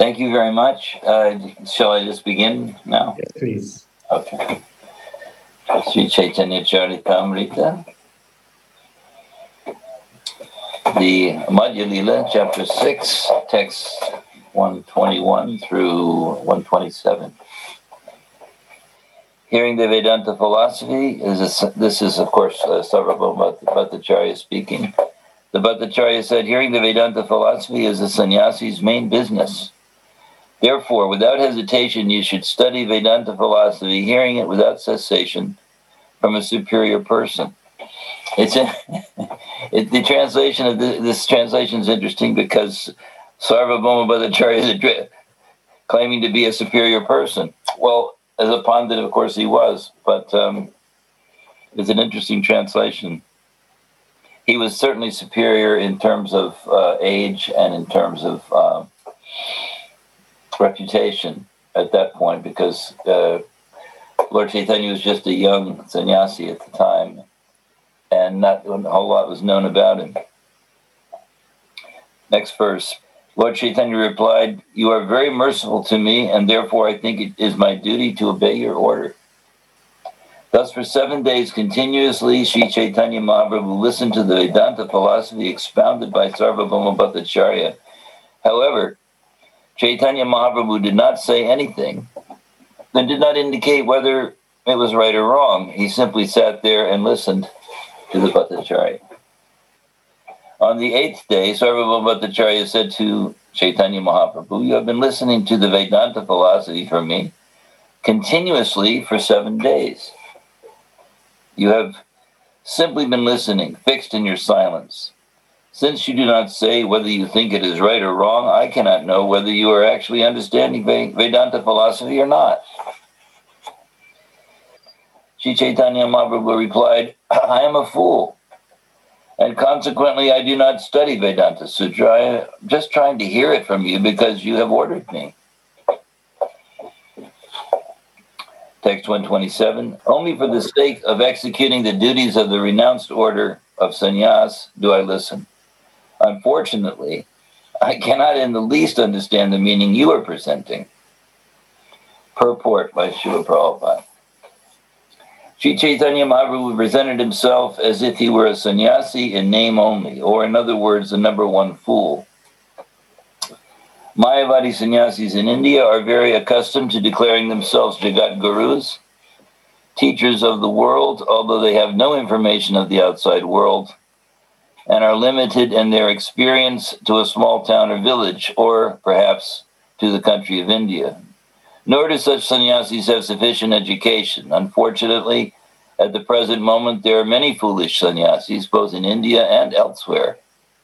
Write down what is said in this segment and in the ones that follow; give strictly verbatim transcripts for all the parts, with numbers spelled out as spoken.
Thank you very much. Uh, shall I just begin now? Yes, please. Okay. Sri Chaitanya Charitamrita, the Madhya Lila, chapter six, text one twenty-one through one twenty-seven. Hearing the Vedanta philosophy, is a, this is, of course, uh, Sarvabhauma Bhattacharya speaking. The Bhattacharya said, hearing the Vedanta philosophy is a sannyasi's main business. Therefore, without hesitation, you should study Vedanta philosophy, hearing it without cessation from a superior person. It's a, it, the translation of the, this translation is interesting because Sarvabhauma Bhattacharya is claiming to be a superior person. Well, as a Pandit, of course, he was, but um, it's an interesting translation. He was certainly superior in terms of uh, age and in terms of uh, reputation at that point, because uh, Lord Chaitanya was just a young sannyasi at the time, and not a whole lot was known about him. Next verse. Lord Chaitanya replied, "You are very merciful to me, and therefore I think it is my duty to obey your order." Thus, for seven days continuously, Sri Chaitanya Mahaprabhu listened to the Vedanta philosophy expounded by Sarvabhauma Bhattacharya. However, Chaitanya Mahaprabhu did not say anything and did not indicate whether it was right or wrong. He simply sat there and listened to the Bhattacharya. On the eighth day, Sarvabhauma Bhattacharya said to Chaitanya Mahaprabhu, "You have been listening to the Vedanta philosophy from me continuously for seven days. You have simply been listening, fixed in your silence. Since you do not say whether you think it is right or wrong, I cannot know whether you are actually understanding Vedanta philosophy or not." Sri Chaitanya Mahaprabhu replied, "I am a fool, and consequently I do not study Vedanta Sutra. I am just trying to hear it from you because you have ordered me." Text one twenty-seven, "Only for the sake of executing the duties of the renounced order of sannyas do I listen. Unfortunately, I cannot in the least understand the meaning you are presenting." Purport by Srila Prabhupada. Sri Chaitanya Mahaprabhu presented himself as if he were a sannyasi in name only, or in other words, the number one fool. Mayavadi sannyasis in India are very accustomed to declaring themselves Jagat Gurus, teachers of the world, although they have no information of the outside world, and are limited in their experience to a small town or village, or perhaps to the country of India. Nor do such sannyasis have sufficient education. Unfortunately, at the present moment, there are many foolish sannyasis, both in India and elsewhere,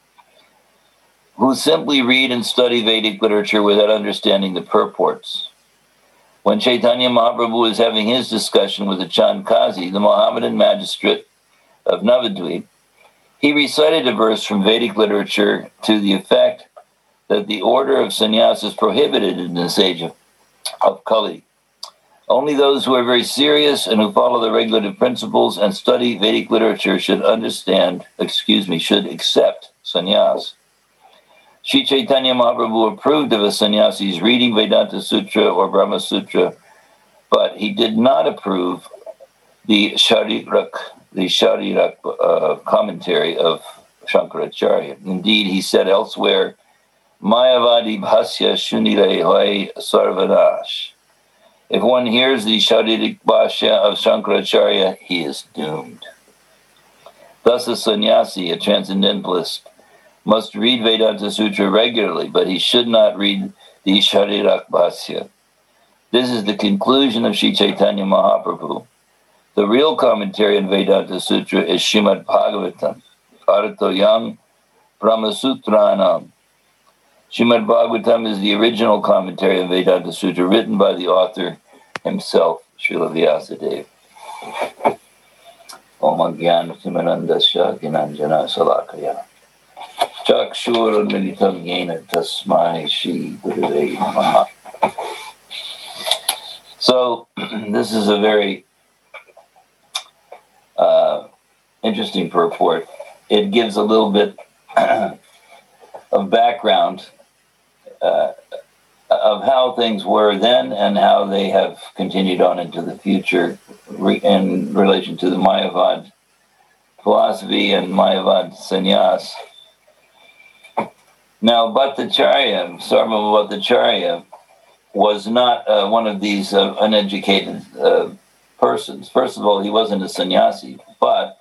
who simply read and study Vedic literature without understanding the purports. When Chaitanya Mahaprabhu was having his discussion with the Chand Kazi, the Mohammedan magistrate of Navadvip, he recited a verse from Vedic literature to the effect that the order of sannyas is prohibited in this age of, of Kali. Only those who are very serious and who follow the regulative principles and study Vedic literature should understand, excuse me, should accept sannyas. Sri Chaitanya Mahaprabhu approved of a sannyasi's reading Vedanta Sutra or Brahma Sutra, but he did not approve the Sharirak, the Sharirak uh, commentary of Shankaracharya. Indeed, he said elsewhere, "Mayavadi bhasya shunile hoy sarvanash." If one hears the Sharirik bhashya of Shankaracharya, he is doomed. Thus, a sannyasi, a transcendentalist, must read Vedanta Sutra regularly, but he should not read the Sharirak bhasya. This is the conclusion of Sri Chaitanya Mahaprabhu. The real commentary on Vedanta Sutra is Srimad Bhagavatam, Arthoyam Brahmasutranam. Srimad Bhagavatam is the original commentary on Vedanta Sutra written by the author himself, Srila Vyasadeva. Om Agyan Simanandasya Ginanjana Salakaya. Chakshur Militam Yena Tasmai Shri Gurave Namaha. So, this is a very uh, interesting purport. It gives a little bit of background uh, of how things were then and how they have continued on into the future re- in relation to the Mayavad philosophy and Mayavad sannyas. Now, Bhattacharya, Sarvabhauma Bhattacharya, was not uh, one of these uh, uneducated uh, persons. First of all, he wasn't a sannyasi, but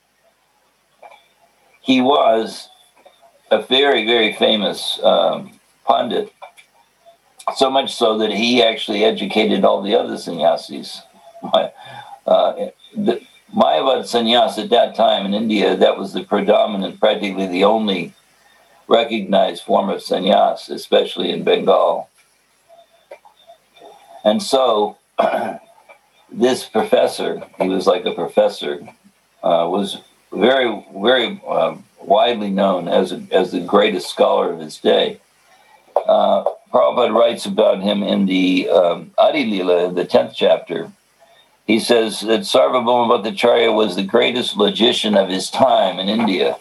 he was a very, very famous um, Pandit, so much so that he actually educated all the other sannyasis. Uh, the Mayavad sannyas at that time in India, that was the predominant, practically the only recognized form of sannyas, especially in Bengal. And so this professor, he was like a professor, uh, was very, very uh, widely known as, a, as the greatest scholar of his day. Uh, Prabhupada writes about him in the um, Adi Lila, the tenth chapter. He says that Sarvabhauma Bhattacharya was the greatest logician of his time in India.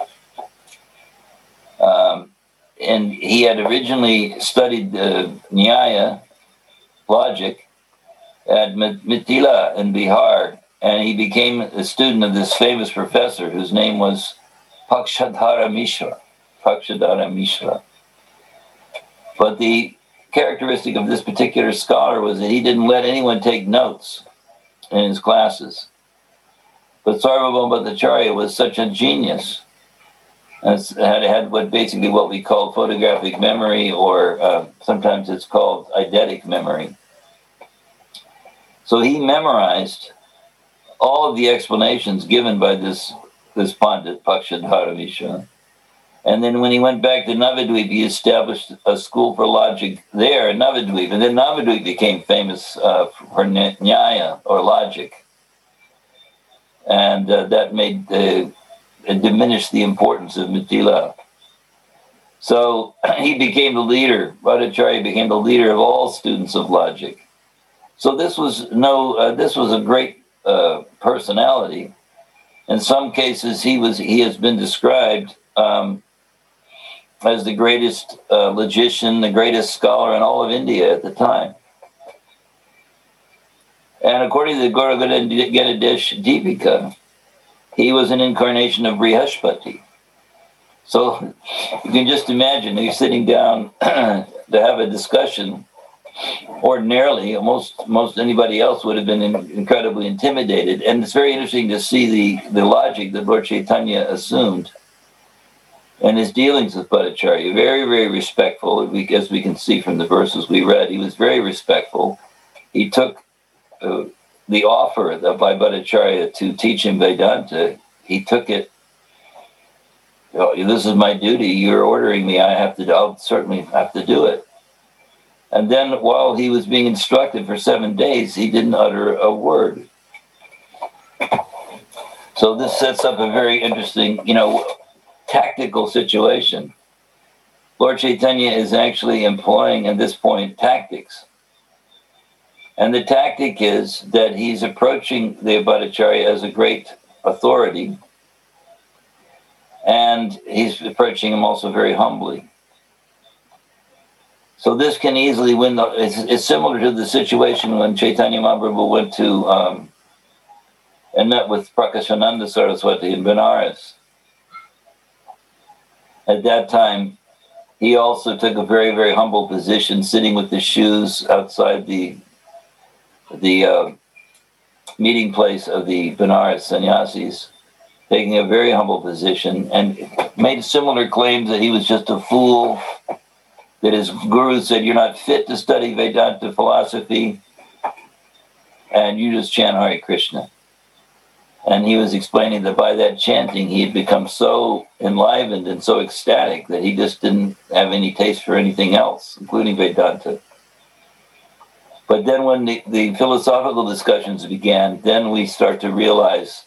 Um, and he had originally studied uh, Nyaya, logic, at Mithila in Bihar, and he became a student of this famous professor whose name was Pakshadhara Mishra. Pakshadhara Mishra. But the characteristic of this particular scholar was that he didn't let anyone take notes in his classes. But Sarvabhauma Bhattacharya was such a genius, and had had what basically what we call photographic memory, or uh, sometimes it's called eidetic memory. So he memorized all of the explanations given by this, this Pandit, Pakshadhara Mishra. And then when he went back to Navadvip, he established a school for logic there in Navadvip. And then Navadvip became famous uh, for Nyaya, or logic. And uh, that made uh, it diminished the importance of Mithila. So he became the leader. Bhattacharya became the leader of all students of logic. So this was no, uh, this was a great uh, personality. In some cases, he was he has been described um, as the greatest uh, logician, the greatest scholar in all of India at the time. And according to the Gaura Ganadesh Deepika, he was an incarnation of Brihaspati. So you can just imagine, he's sitting down to have a discussion. Ordinarily, most most anybody else would have been in, incredibly intimidated. And it's very interesting to see the, the logic that Lord Chaitanya assumed in his dealings with Bhattacharya. Very, very respectful, as we can see from the verses we read. He was very respectful. He took uh, the offer by Bhattacharya to teach him Vedanta. He took it. Oh, this is my duty. You're ordering me. I have to. I'll certainly have to do it. And then while he was being instructed for seven days, he didn't utter a word. So this sets up a very interesting, you know, tactical situation. Lord Chaitanya is actually employing, at this point, tactics. And the tactic is that he's approaching the Bhattacharya as a great authority, and he's approaching him also very humbly. So this can easily win. The, it's, it's similar to the situation when Chaitanya Mahaprabhu went to um, and met with Prakashananda Saraswati in Benares. At that time, he also took a very, very humble position, sitting with his shoes outside the the uh, meeting place of the Benares sannyasis, taking a very humble position, and made similar claims that he was just a fool, that his guru said, you're not fit to study Vedanta philosophy, and you just chant Hare Krishna. And he was explaining that by that chanting, he had become so enlivened and so ecstatic that he just didn't have any taste for anything else, including Vedanta. But then when the, the philosophical discussions began, then we start to realize,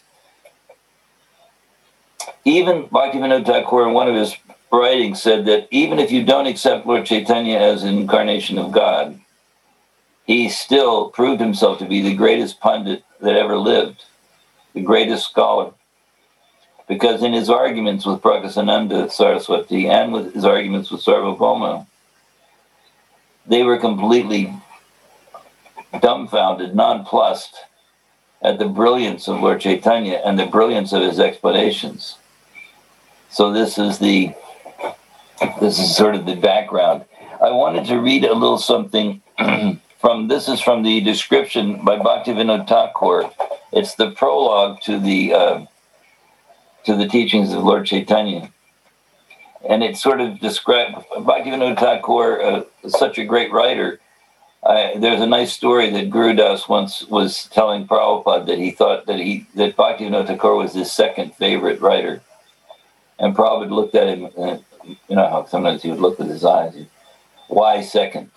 even Bhaktivinoda Thakur in one of his writing said that even if you don't accept Lord Chaitanya as an incarnation of God, he still proved himself to be the greatest Pandit that ever lived, the greatest scholar. Because in his arguments with Prakasananda Saraswati and with his arguments with Sarvabhauma, they were completely dumbfounded, nonplussed at the brilliance of Lord Chaitanya and the brilliance of his explanations. So this is the this is sort of the background. I wanted to read a little something from, this is from the description by Bhaktivinoda Thakur. It's the prologue to the uh, to the teachings of Lord Chaitanya. And it sort of describes, Bhaktivinoda Thakur uh, is such a great writer. Uh, there's a nice story that Guru Das once was telling Prabhupada that he thought that he that Bhaktivinoda Thakur was his second favorite writer. And Prabhupada looked at him, and you know how sometimes he would look with his eyes. Why second?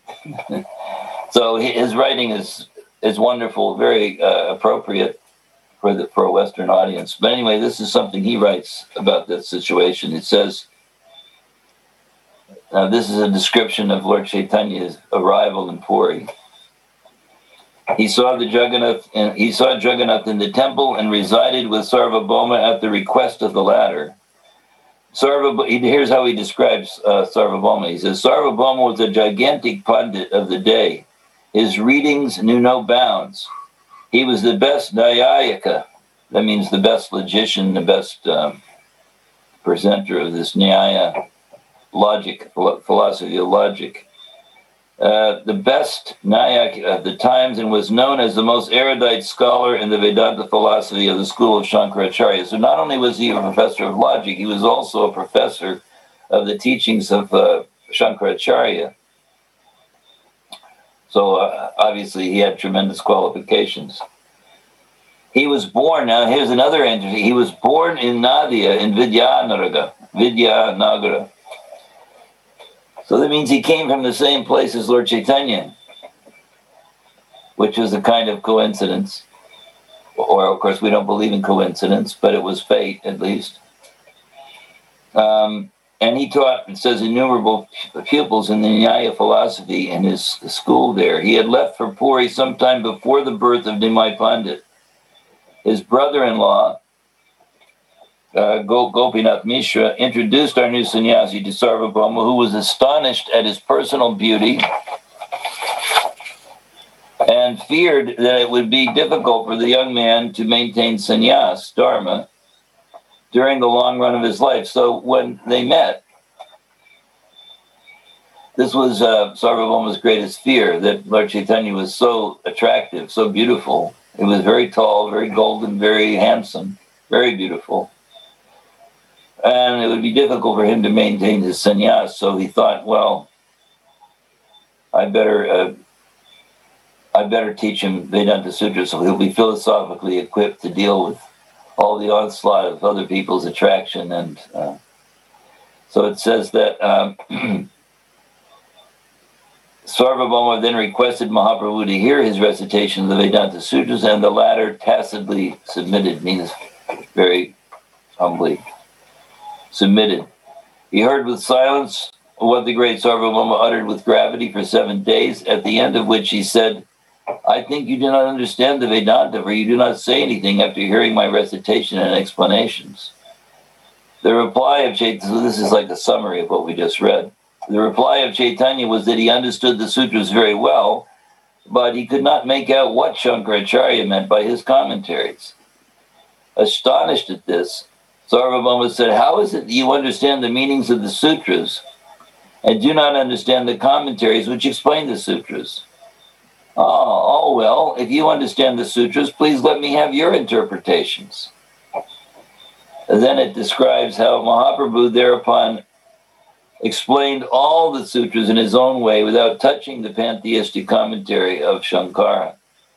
So his writing is is wonderful, very uh, appropriate for the for a Western audience. But anyway, this is something he writes about this situation. It says, uh, this is a description of Lord Chaitanya's arrival in Puri. He saw the Jagannath, and he saw Jagannath in the temple and resided with Sarvabhauma at the request of the latter. Sarvabhauma, here's how he describes uh, Sarvabhauma. He says, Sarvabhauma was a gigantic pundit of the day. His readings knew no bounds. He was the best Nyayika. That means the best logician, the best um, presenter of this Nyaya logic, philosophy of logic. Uh, the best Nayak of the times, and was known as the most erudite scholar in the Vedanta philosophy of the school of Shankaracharya. So not only was he a professor of logic, he was also a professor of the teachings of uh, Shankaracharya. So uh, obviously he had tremendous qualifications. He was born, now here's another entry, he was born in Nadia, in Vidyanagara, Vidyanagara. So that means he came from the same place as Lord Chaitanya, which was a kind of coincidence. Or, of course, we don't believe in coincidence, but it was fate, at least. Um, and he taught, it says, innumerable pupils in the Nyaya philosophy in his school there. He had left for Puri sometime before the birth of Nimai Pandit. His brother-in-law, Uh, Gopinath Mishra, introduced our new sannyasi to Sarvabhauma, who was astonished at his personal beauty and feared that it would be difficult for the young man to maintain sannyas, dharma, during the long run of his life. So when they met, this was uh, Sarvabhauma's greatest fear, that Lord Chaitanya was so attractive, so beautiful. He was very tall, very golden, very handsome, very beautiful. And it would be difficult for him to maintain his sannyas. So he thought, well, I better uh, I better teach him Vedanta Sutras so he'll be philosophically equipped to deal with all the onslaught of other people's attraction. And uh, so it says that um, Sarvabhauma then requested Mahaprabhu to hear his recitation of the Vedanta Sutras, and the latter tacitly submitted, means very humbly submitted. He heard with silence what the great Sarvabhauma uttered with gravity for seven days, at the end of which he said, I think you do not understand the Vedanta, for you do not say anything after hearing my recitation and explanations. The reply of Chaitanya, so this is like a summary of what we just read. The reply of Chaitanya was that he understood the sutras very well, but he could not make out what Shankaracharya meant by his commentaries. Astonished at this, Sarvabhauma said, how is it that you understand the meanings of the sutras and do not understand the commentaries which explain the sutras? Oh, oh, well, if you understand the sutras, please let me have your interpretations. And then it describes how Mahaprabhu thereupon explained all the sutras in his own way without touching the pantheistic commentary of Shankara.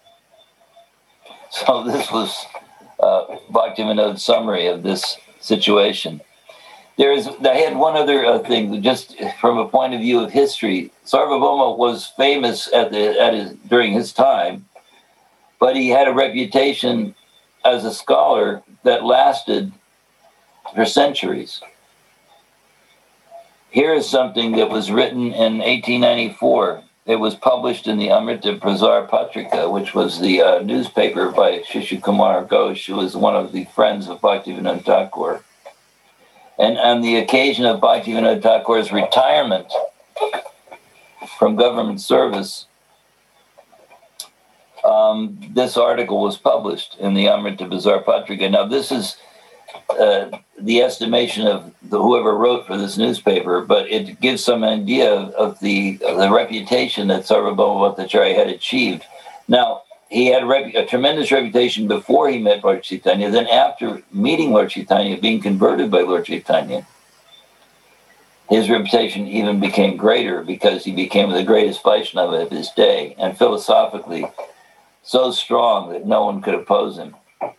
So this was uh, Bhaktivinoda's summary of this situation. There is, I had one other uh, thing, just from a point of view of history. Sarvabhauma was famous at the at his during his time, but he had a reputation as a scholar that lasted for centuries. Here is something that was written in eighteen ninety-four. It was published in the Amrita Prasar Patrika, which was the uh, newspaper by Shishya Kumar Ghosh, who was one of the friends of Bhaktivinoda Thakur. And on the occasion of Bhaktivinoda Thakur's retirement from government service, um, this article was published in the Amrita Bazar Patrika. Now, this is uh, the estimation of the, whoever wrote for this newspaper, but it gives some idea of, of, the, of the reputation that Sarvabhauma Bhattacharya had achieved. Now, he had a, rep- a tremendous reputation before he met Lord Chaitanya. Then after meeting Lord Chaitanya, being converted by Lord Chaitanya, his reputation even became greater because he became the greatest Vaishnava of his day, and philosophically so strong that no one could oppose him.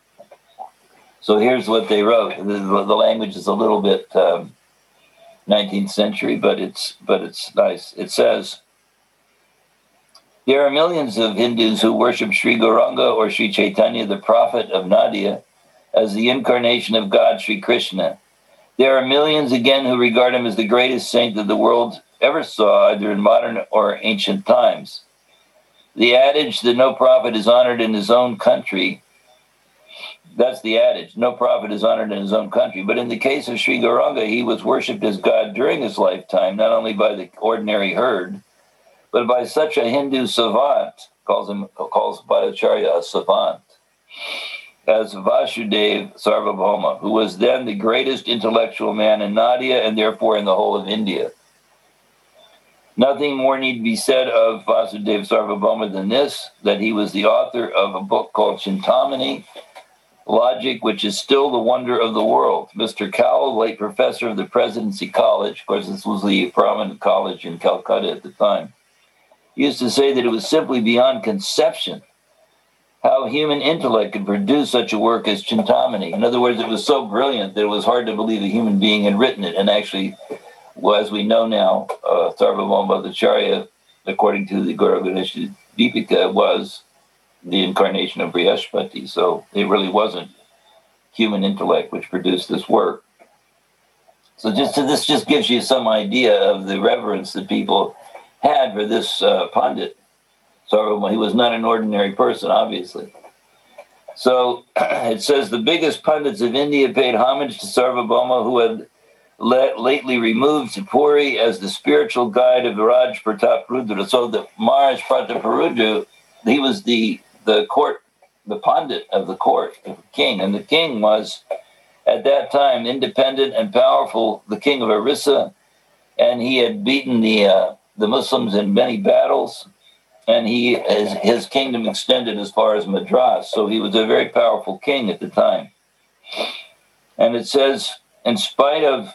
So here's what they wrote. The, the language is a little bit um, nineteenth century, but it's but it's nice. It says, there are millions of Hindus who worship Sri Gauranga or Sri Chaitanya, the prophet of Nadia, as the incarnation of God, Sri Krishna. There are millions again who regard him as the greatest saint that the world ever saw, either in modern or ancient times. The adage that no prophet is honored in his own country, that's the adage, no prophet is honored in his own country. But in the case of Sri Gauranga, he was worshipped as God during his lifetime, not only by the ordinary herd, but by such a Hindu savant, calls him calls Bhattacharya a savant, as Vasudev Sarvabhauma, who was then the greatest intellectual man in Nadia and therefore in the whole of India. Nothing more need be said of Vasudev Sarvabhauma than this, that he was the author of a book called Chintamani, Logic, which is still the wonder of the world. Mister Cowell, late professor of the Presidency College, of course this was the prominent college in Calcutta at the time, used to say that it was simply beyond conception how human intellect could produce such a work as Chintamani. In other words, it was so brilliant that it was hard to believe a human being had written it. And actually, well, as we know now, uh, Sarvabhauma Bhattacharya, according to the Gaura Ganesha Deepika, was the incarnation of Brihaspati. So it really wasn't human intellect which produced this work. So just this just gives you some idea of the reverence that people had for this uh, Pandit. Sarvabhauma, he was not an ordinary person, obviously. So it says the biggest pundits of India paid homage to Sarvabhauma, who had let, lately removed to Puri as the spiritual guide of Raj Pratap Rudra. So the Maharaj Pratap Rudra, he was the the court, the pandit of the court, of the king, and the king was at that time independent and powerful, the king of Orissa, and he had beaten the uh, the Muslims in many battles. And he his, his kingdom extended as far as Madras, so he was a very powerful king at the time. And it says, in spite of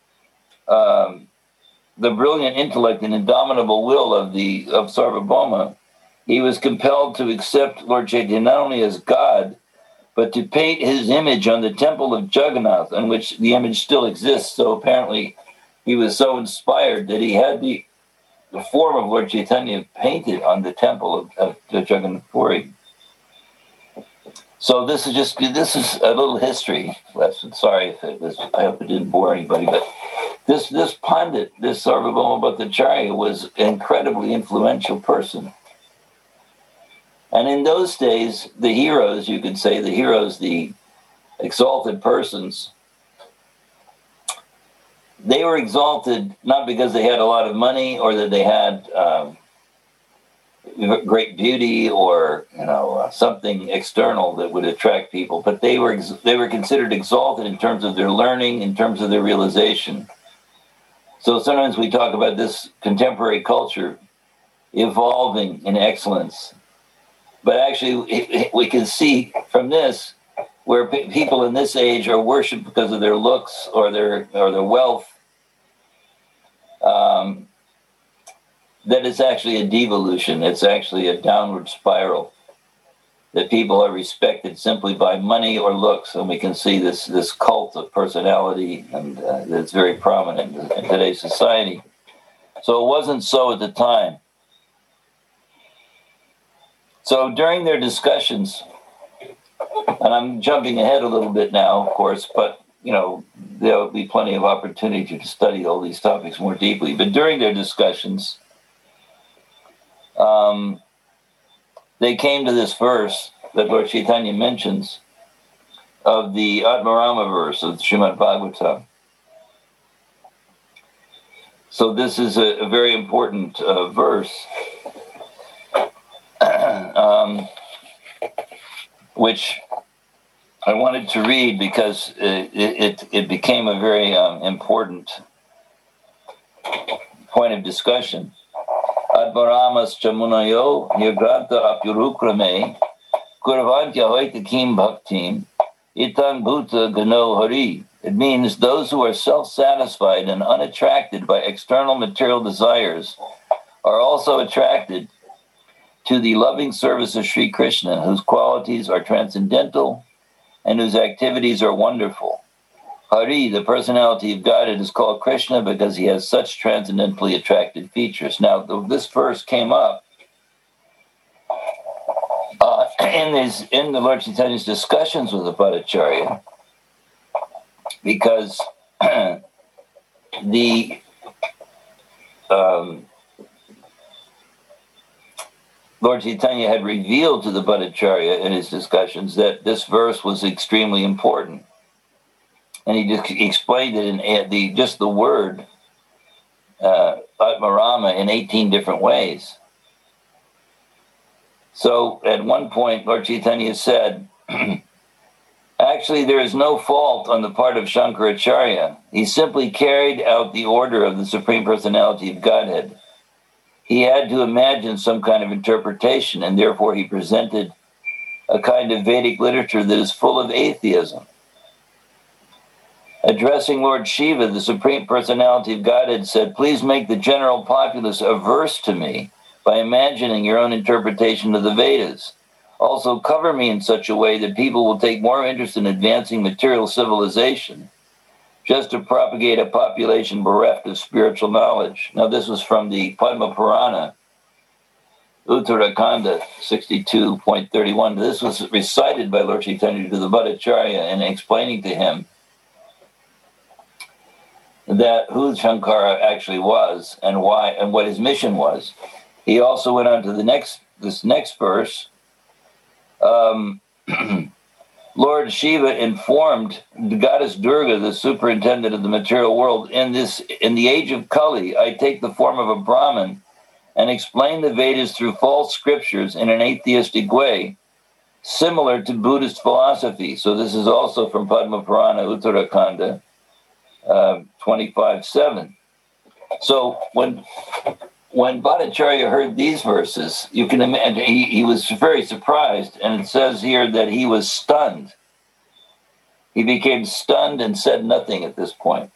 um, the brilliant intellect and indomitable will of the of Sarvabhauma, he was compelled to accept Lord Chaitanya not only as God, but to paint his image on the temple of Jagannath, on which the image still exists. So apparently, he was so inspired that he had the the form of Lord Chaitanya painted on the temple of, of Jagannath Puri. So this is just, this is a little history lesson. Sorry if it was, I hope it didn't bore anybody, but this this Pandit, this Sarvabhauma Bhattacharya was an incredibly influential person. And in those days, the heroes, you could say, the heroes, the exalted persons, they were exalted not because they had a lot of money or that they had um, great beauty or you know uh, something external that would attract people, but they were ex- they were considered exalted in terms of their learning, in terms of their realization. So sometimes we talk about this contemporary culture evolving in excellence, but actually it, it, we can see from this where p- people in this age are worshipped because of their looks or their or their wealth, um, that it's actually a devolution. It's actually a downward spiral, that people are respected simply by money or looks. And we can see this, this cult of personality, and uh, that's very prominent in, in today's society. So it wasn't so at the time. So during their discussions, and I'm jumping ahead a little bit now, of course, but, you know, there'll be plenty of opportunity to study all these topics more deeply. But during their discussions, um, they came to this verse that Lord Chaitanya mentions of the Atmarama verse of Srimad Bhagavatam. So this is a, a very important uh, verse, um, which I wanted to read because it, it, it became a very um, important point of discussion. Advaramas chamunayo yagranta apyurukrame kurvantya hoitakim bhaktim itan bhuta gano hari. It means those who are self-satisfied and unattracted by external material desires are also attracted to the loving service of Sri Krishna, whose qualities are transcendental and whose activities are wonderful. Hari, the personality of Godhead, is called Krishna because he has such transcendently attractive features. Now, this verse came up uh, in, his, in the Lord Chaitanya's discussions with the Bhattacharya, because the um, Lord Chaitanya had revealed to the Bhattacharya in his discussions that this verse was extremely important. And he just explained it in the just the word uh, Atmarama in eighteen different ways. So at one point, Lord Chaitanya said, actually, there is no fault on the part of Shankaracharya. He simply carried out the order of the Supreme Personality of Godhead. He had to imagine some kind of interpretation, and therefore he presented a kind of Vedic literature that is full of atheism. Addressing Lord Shiva, the Supreme Personality of Godhead said, please make the general populace averse to me by imagining your own interpretation of the Vedas. Also, cover me in such a way that people will take more interest in advancing material civilization, just to propagate a population bereft of spiritual knowledge. Now, this was from the Padma Purana, Uttarakhanda sixty-two point thirty-one. This was recited by Lord Chaitanya to the Bhattacharya and explaining to him that who Shankara actually was and why and what his mission was. He also went on to the next this next verse. Um, Lord Shiva informed the goddess Durga, the superintendent of the material world, in this in the age of Kali, I take the form of a Brahmin and explain the Vedas through false scriptures in an atheistic way, similar to Buddhist philosophy. So this is also from Padma Purana, Uttarakhanda, uh, twenty-five seven. So when when Bhattacharya heard these verses, you can imagine he, he was very surprised, and it says here that he was stunned. He became stunned and said nothing at this point.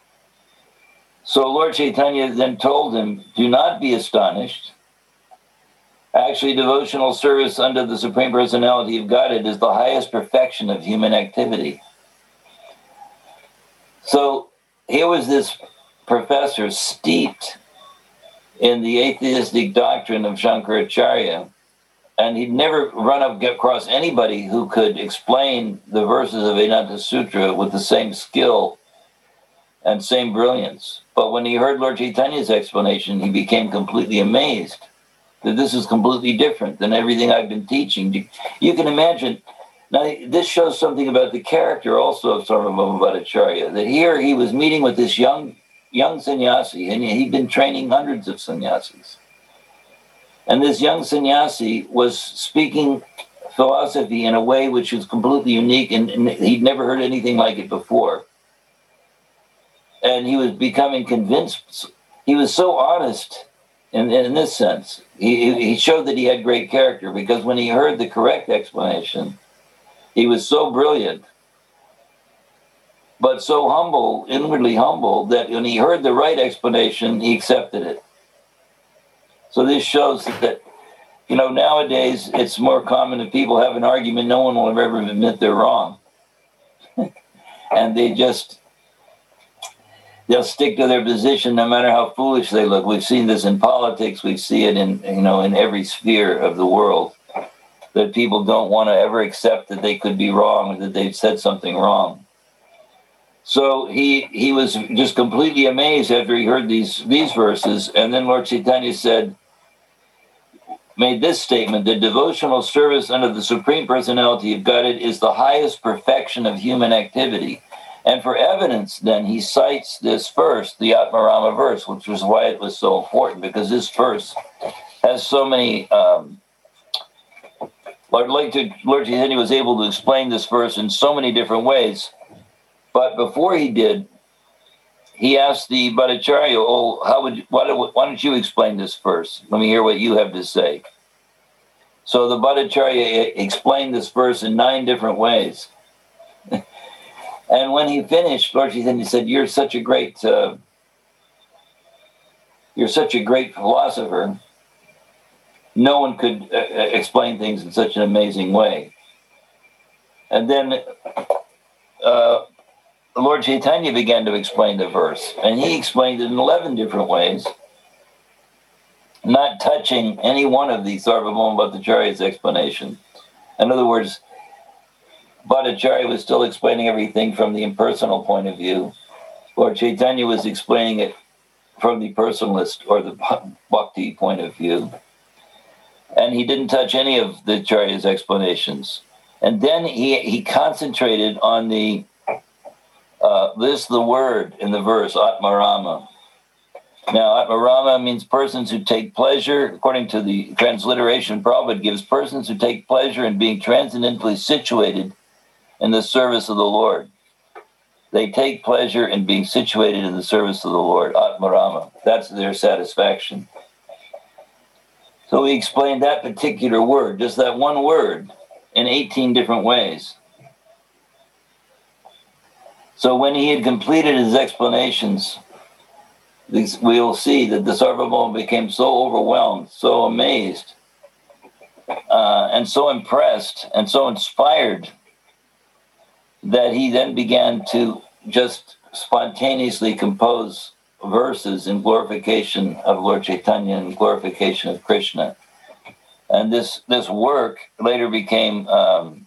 So Lord Chaitanya then told him, do not be astonished. Actually, devotional service under the Supreme Personality of Godhead is the highest perfection of human activity. So here was this professor steeped in the atheistic doctrine of Shankaracharya, and he'd never run up across anybody who could explain the verses of Vedanta Sutra with the same skill and same brilliance. But when he heard Lord Chaitanya's explanation, he became completely amazed that this is completely different than everything I've been teaching. You can imagine, now this shows something about the character also of Sarvabhauma Bhattacharya, that here he was meeting with this young young sannyasi, and he'd been training hundreds of sannyasis. And this young sannyasi was speaking philosophy in a way which was completely unique, and, and he'd never heard anything like it before. And he was becoming convinced. He was so honest in, in this sense. He, he showed that he had great character, because when he heard the correct explanation, he was so brilliant, but so humble, inwardly humble, that when he heard the right explanation, he accepted it. So this shows that, you know, nowadays it's more common if people have an argument, no one will ever admit they're wrong. And they just, they'll stick to their position no matter how foolish they look. We've seen this in politics. We see it in, you know, in every sphere of the world, that people don't want to ever accept that they could be wrong or that they've said something wrong. So he he was just completely amazed after he heard these these verses. And then Lord Chaitanya said, made this statement, that devotional service under the Supreme Personality of Godhead is the highest perfection of human activity. And for evidence, then, he cites this verse, the Atmarama verse, which was why it was so important, because this verse has so many... Um, Lord, like to, Lord Chaitanya was able to explain this verse in so many different ways. But before he did, he asked the Bhattacharya, oh, how would you, why, why don't you explain this verse? Let me hear what you have to say. So the Bhattacharya explained this verse in nine different ways. And when he finished, Lord Chaitanya said, you're such a great, uh, you're such a great philosopher. No one could uh, explain things in such an amazing way. And then uh, Lord Chaitanya began to explain the verse, and he explained it in eleven different ways, not touching any one of the Sarvabhauma Bhattacharya's explanation. In other words, Bhattacharya was still explaining everything from the impersonal point of view. Lord Chaitanya was explaining it from the personalist or the bhakti point of view. And he didn't touch any of the Acharya's explanations. And then he, he concentrated on the, uh, this, the word in the verse, Atmarama. Now, Atmarama means persons who take pleasure, according to the transliteration Prabhupada gives, persons who take pleasure in being transcendently situated in the service of the Lord. They take pleasure in being situated in the service of the Lord, Atmarama. That's their satisfaction. So he explained that particular word, just that one word, in eighteen different ways. So when he had completed his explanations, we'll see that the Sarvabhauma became so overwhelmed, so amazed, uh, and so impressed, and so inspired, that he then began to just spontaneously compose verses in glorification of Lord Chaitanya and glorification of Krishna. And this, this work later became um,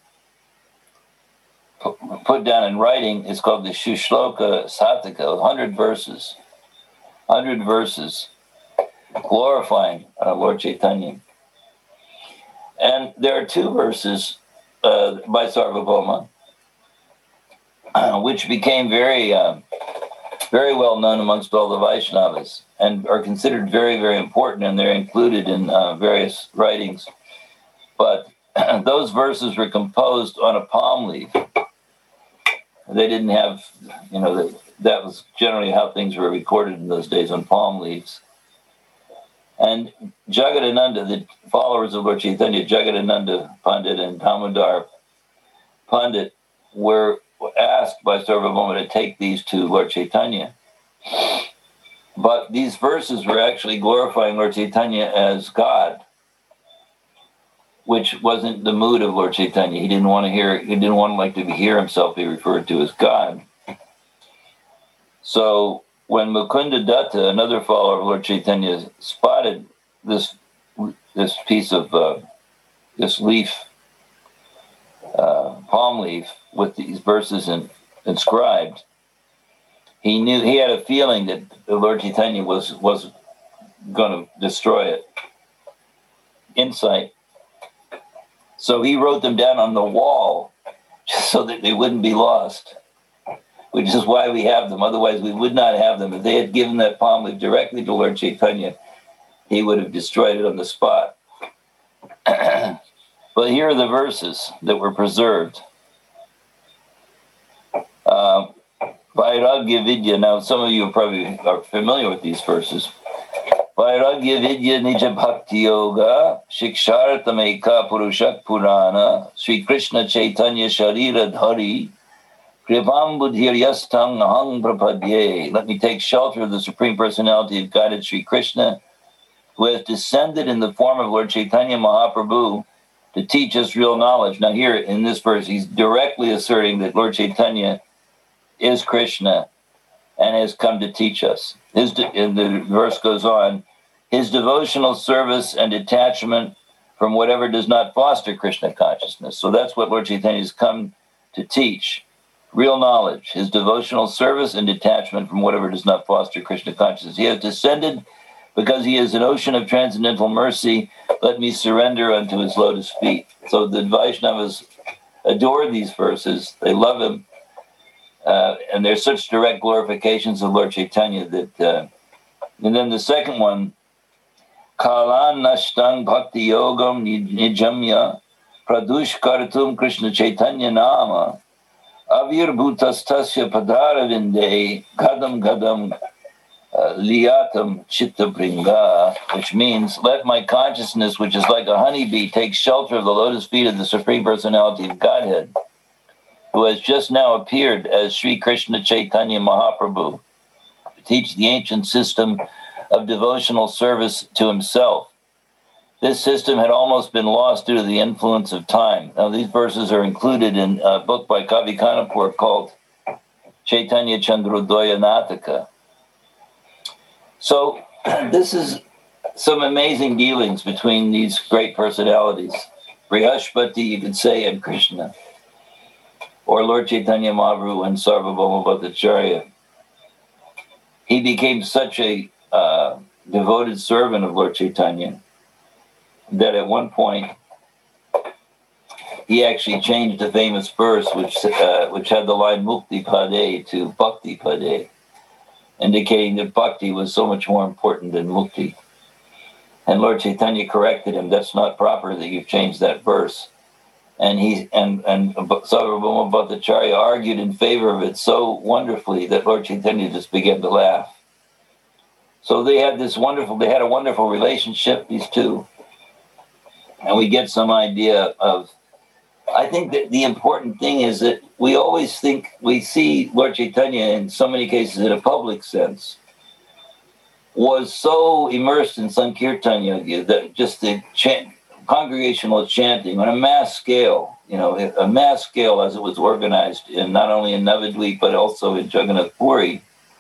put down in writing. It's called the Shushloka Sataka, one hundred verses. one hundred verses glorifying uh, Lord Chaitanya. And there are two verses uh, by Sarvabhauma, uh, which became very... Uh, very well known amongst all the Vaishnavas and are considered very, very important, and they're included in uh, various writings. But those verses were composed on a palm leaf. They didn't have, you know, that, that was generally how things were recorded in those days, on palm leaves. And Jagadananda, the followers of Lord Chaitanya, Jagadananda Pandit and Damodar Pandit, were asked by Sarvabhauma to take these to Lord Chaitanya. But these verses were actually glorifying Lord Chaitanya as God, which wasn't the mood of Lord Chaitanya. He didn't want to hear, he didn't want like to hear himself be referred to as God. So when Mukunda Datta, another follower of Lord Chaitanya, spotted this this piece of uh, this leaf, uh, palm leaf, with these verses in, inscribed, he knew, he had a feeling that the Lord Chaitanya was was going to destroy it. Insight. So he wrote them down on the wall just so that they wouldn't be lost, which is why we have them. Otherwise, we would not have them. If they had given that palm leaf directly to Lord Chaitanya, he would have destroyed it on the spot. But here are the verses that were preserved. Uh, Vairagya Vidya. Now, some of you probably are familiar with these verses. Vairagya Vidya Nija Bhakti Yoga Shikshartam Eka Purushak Purana Sri Krishna Chaitanya Sharira Dhari Kripam Buddhir Yastang Ahang Prapadye. Let me take shelter of the Supreme Personality of Godhead Sri Krishna, who has descended in the form of Lord Chaitanya Mahaprabhu to teach us real knowledge. Now here in this verse, he's directly asserting that Lord Chaitanya is Krishna and has come to teach us. His de- and the verse goes on, his devotional service and detachment from whatever does not foster Krishna consciousness. So that's what Lord Chaitanya has come to teach. Real knowledge, his devotional service and detachment from whatever does not foster Krishna consciousness. He has descended because he is an ocean of transcendental mercy. Let me surrender unto his lotus feet. So the Vaishnavas adore these verses. They love him. Uh, and there's such direct glorifications of Lord Chaitanya that, uh, and then the second one, Kalan Nashtang Bhakti Yogam Nijamya Pradush Kartum Krishna Chaitanya Nama Avir Bhutastasya Padaravinde Gadam Gadam uh, Liatam Chitta Bringa, which means, let my consciousness, which is like a honeybee, take shelter of the lotus feet of the Supreme Personality of Godhead, who has just now appeared as Sri Krishna Chaitanya Mahaprabhu, to teach the ancient system of devotional service to himself. This system had almost been lost due to the influence of time. Now, these verses are included in a book by Kavi Kanapur called Chaitanya Chandrodaya Nataka. So this is some amazing dealings between these great personalities, Brihaspati, you could say, and Krishna, or Lord Chaitanya Mahaprabhu and Sarvabhauma Bhattacharya. He became such a uh, devoted servant of Lord Chaitanya that at one point he actually changed a famous verse which uh, which had the line Mukti Pade to Bhakti Pade, indicating that Bhakti was so much more important than Mukti. And Lord Chaitanya corrected him, that's not proper that you've changed that verse. And he and, and Sarvabhauma Bhattacharya argued in favor of it so wonderfully that Lord Chaitanya just began to laugh. So they had this wonderful, they had a wonderful relationship, these two. And we get some idea of, I think that the important thing is that we always think, we see Lord Chaitanya in so many cases in a public sense, was so immersed in Sankirtan Yoga that just the chant, congregational chanting on a mass scale, you know, a mass scale as it was organized in not only in Navadvip but also in Jagannath Puri,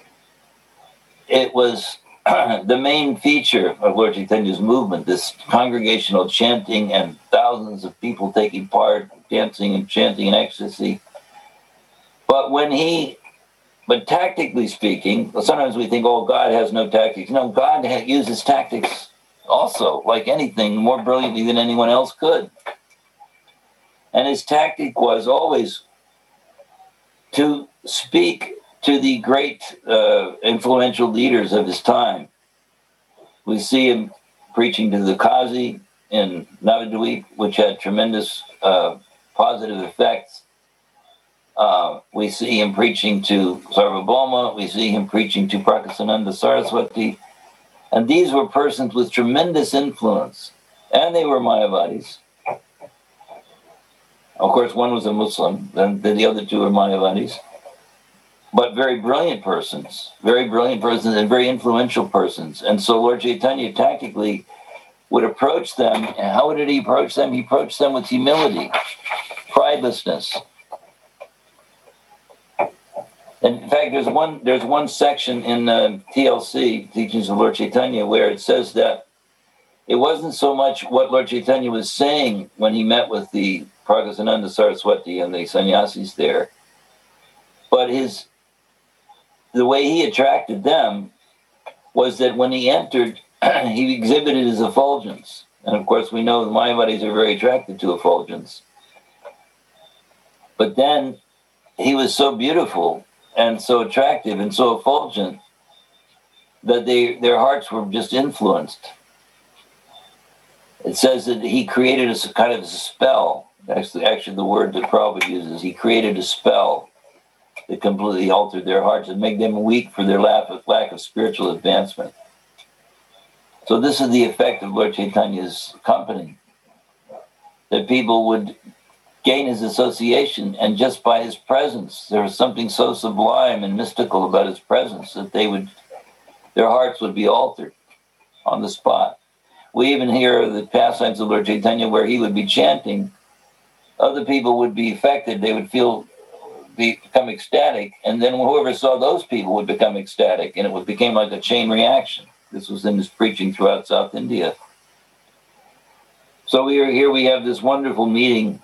it was the main feature of Lord Chaitanya's movement, this congregational chanting and thousands of people taking part, dancing and chanting in ecstasy. But when he, but tactically speaking, sometimes we think, oh, God has no tactics. No, God uses tactics also, like anything, more brilliantly than anyone else could. And his tactic was always to speak to the great uh, influential leaders of his time. We see him preaching to the Qazi in Navadvip, which had tremendous uh, positive effects. Uh, we see him preaching to Sarvabhauma. We see him preaching to Prakasananda Saraswati. And these were persons with tremendous influence. And they were Mayavadis. Of course, one was a Muslim, and the other two were Mayavadis. But very brilliant persons, very brilliant persons and very influential persons. And so Lord Chaitanya tactically would approach them. And how did he approach them? He approached them with humility, pridelessness. And in fact, there's one there's one section in uh, T L C, Teachings of Lord Chaitanya, where it says that it wasn't so much what Lord Chaitanya was saying when he met with the Prakasananda Saraswati and the sannyasis there, but his the way he attracted them was that when he entered, he exhibited his effulgence. And of course, we know the Mayavadis are very attracted to effulgence. But then he was so beautiful and so attractive and so effulgent that they their hearts were just influenced. It says that he created a kind of a spell. Actually, actually the word that Prabhupada uses, he created a spell that completely altered their hearts and made them weak for their lack of, lack of spiritual advancement. So this is the effect of Lord Chaitanya's company, that people would gain his association, and just by his presence, there was something so sublime and mystical about his presence that they would, their hearts would be altered on the spot. We even hear the pastimes of Lord Chaitanya where he would be chanting, other people would be affected, they would feel Be, become ecstatic, and then whoever saw those people would become ecstatic, and it would became like a chain reaction. This was in his preaching throughout South India. So we are here. We have this wonderful meeting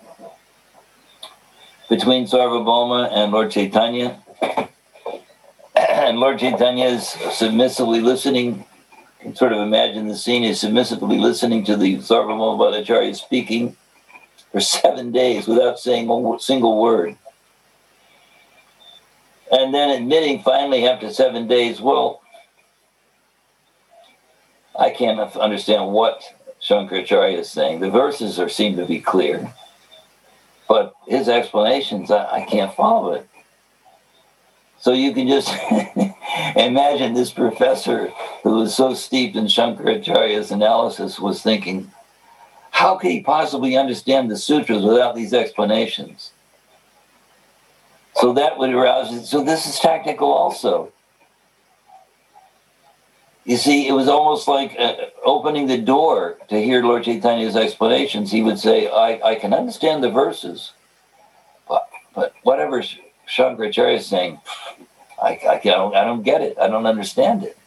between Sarvabhauma and Lord Chaitanya, and Lord Chaitanya is submissively listening. You can sort of imagine the scene. He's submissively listening to the Sarvabhauma Bhattacharya speaking for seven days without saying a single word. And then admitting finally after seven days, well, I can't understand what Shankaracharya is saying. The verses are seem to be clear, but his explanations, I, I can't follow it. So you can just imagine this professor who was so steeped in Shankaracharya's analysis was thinking, how could he possibly understand the sutras without these explanations? So that would arouse it. So this is technical also. You see, it was almost like uh, opening the door to hear Lord Chaitanya's explanations. He would say, I, I can understand the verses, but, but whatever Shankaracharya is saying, I, I, don't, I don't get it. I don't understand it.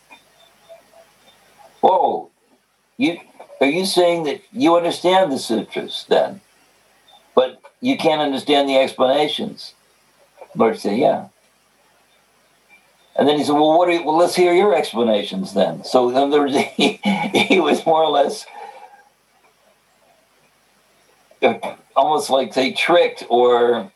Whoa, you, are you saying that you understand the sutras then, but you can't understand the explanations? Lord said, yeah. And then he said, well, what are you, well, let's hear your explanations then. So in other words, he, he was more or less almost like, say, tricked or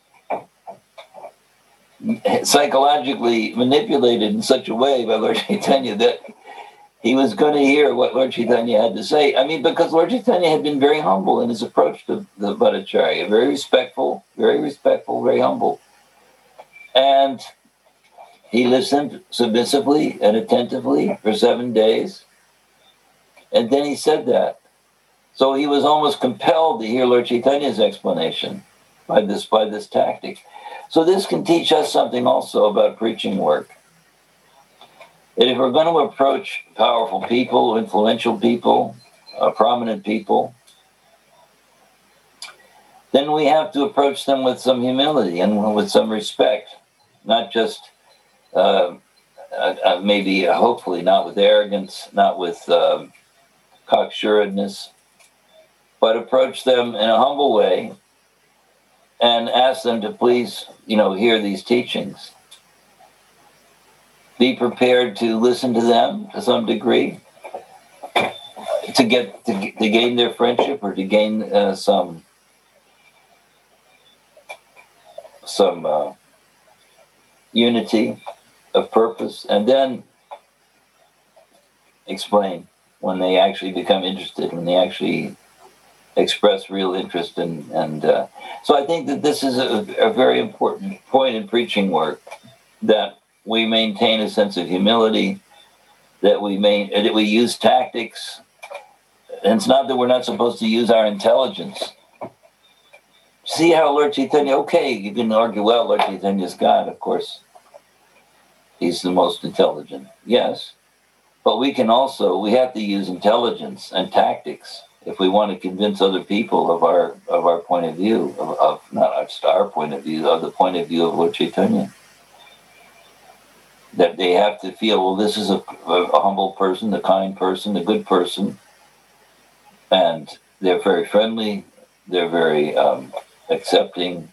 psychologically manipulated in such a way by Lord Chaitanya that he was going to hear what Lord Chaitanya had to say. I mean, because Lord Chaitanya had been very humble in his approach to the Bhattacharya, very respectful, very respectful, very humble. And he listened submissively and attentively for seven days. And then he said that. So he was almost compelled to hear Lord Chaitanya's explanation by this, by this tactic. So this can teach us something also about preaching work. That if we're going to approach powerful people, influential people, uh, prominent people, then we have to approach them with some humility and with some respect, not just uh, uh, maybe, uh, hopefully, not with arrogance, not with uh, cocksuredness, but approach them in a humble way and ask them to please, you know, hear these teachings. Be prepared to listen to them to some degree, to get to, to gain their friendship or to gain uh, some some uh, unity of purpose, and then explain when they actually become interested, when they actually express real interest. And, and uh, so I think that this is a, a very important point in preaching work, that we maintain a sense of humility, that we main, that we use tactics. And it's not that we're not supposed to use our intelligence. See how Lord Chaitanya, okay, you can argue, well, Lord Chaitanya is God, of course. He's the most intelligent, yes. But we can also, we have to use intelligence and tactics if we want to convince other people of our of our point of view, of, of not just our point of view, of the point of view of Lord Chaitanya. That they have to feel, well, this is a, a, a humble person, a kind person, a good person, and they're very friendly, they're very um, accepting.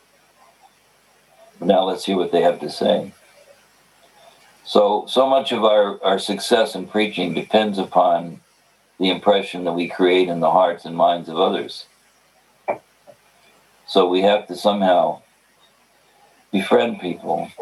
Now let's hear what they have to say. So, so much of our, our success in preaching depends upon the impression that we create in the hearts and minds of others. So we have to somehow befriend people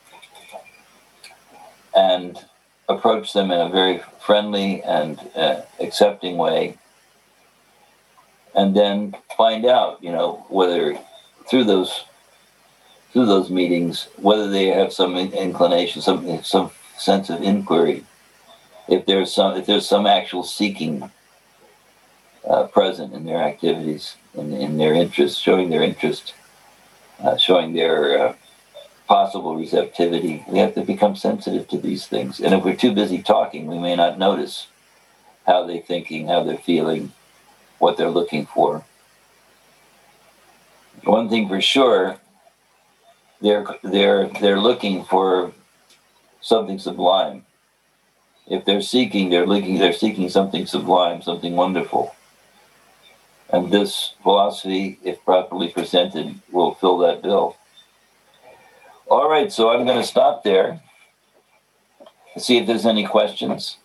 and approach them in a very friendly and uh, accepting way, and then find out, you know, whether through those through those meetings, whether they have some inclination, some some sense of inquiry, if there's some if there's some actual seeking uh, present in their activities, in, in their interest, showing their interest, uh, showing their uh, possible receptivity. We have to become sensitive to these things. And if we're too busy talking, we may not notice how they're thinking, how they're feeling, what they're looking for. One thing for sure, they're they're they're looking for something sublime. If they're seeking, they're looking, they're seeking something sublime, something wonderful. And this philosophy, if properly presented, will fill that bill. All right, so I'm going to stop there. See if there's any questions.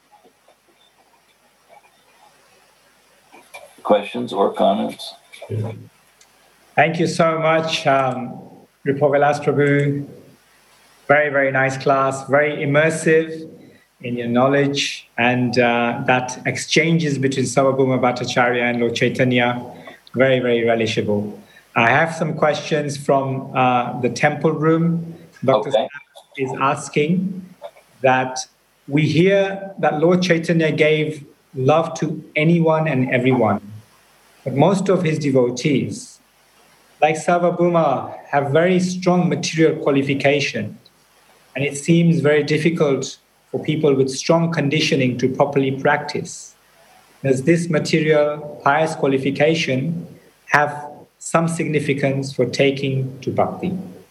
Questions or comments? Thank you so much, um, Rupa Vilas Prabhu. Very, very nice class, very immersive in your knowledge, and uh, that exchanges between Sarvabhauma Bhattacharya and Lord Chaitanya, very, very relishable. I have some questions from uh, the temple room. Doctor Okay. is asking that we hear that Lord Chaitanya gave love to anyone and everyone, but most of his devotees, like Sarvabhauma, have very strong material qualification, and it seems very difficult for people with strong conditioning to properly practice. Does this material pious qualification have some significance for taking to bhakti?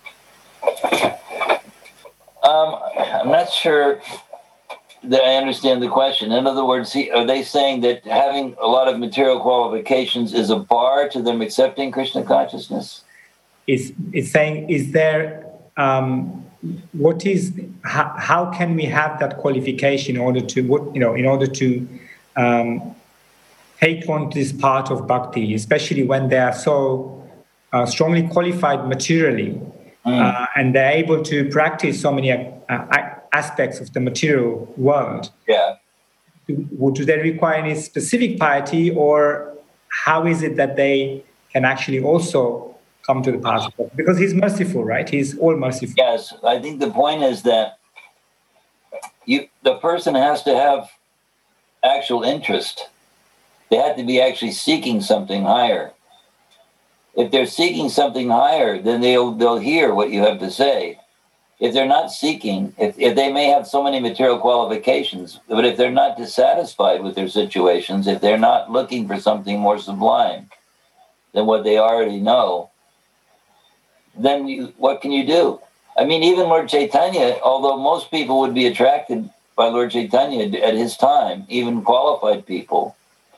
Um, I'm not sure that I understand the question. In other words, are they saying that having a lot of material qualifications is a bar to them accepting Krishna consciousness? Is it's saying, is there um, what is how, how can we have that qualification in order to what you know in order to um, take on this part of bhakti, especially when they are so uh, strongly qualified materially, mm. uh, and they're able to practice so many uh, aspects of the material world. Yeah. Do, do they require any specific piety, or how is it that they can actually also come to the path of bhakti? Because he's merciful, right? He's all merciful. Yes, I think the point is that you the person has to have actual interest. They have to be actually seeking something higher. If they're seeking something higher, then they'll they'll hear what you have to say. If they're not seeking, if, if they may have so many material qualifications, but if they're not dissatisfied with their situations, if they're not looking for something more sublime than what they already know, then you, what can you do? I mean, even Lord Chaitanya, although most people would be attracted by Lord Chaitanya at his time, even qualified people,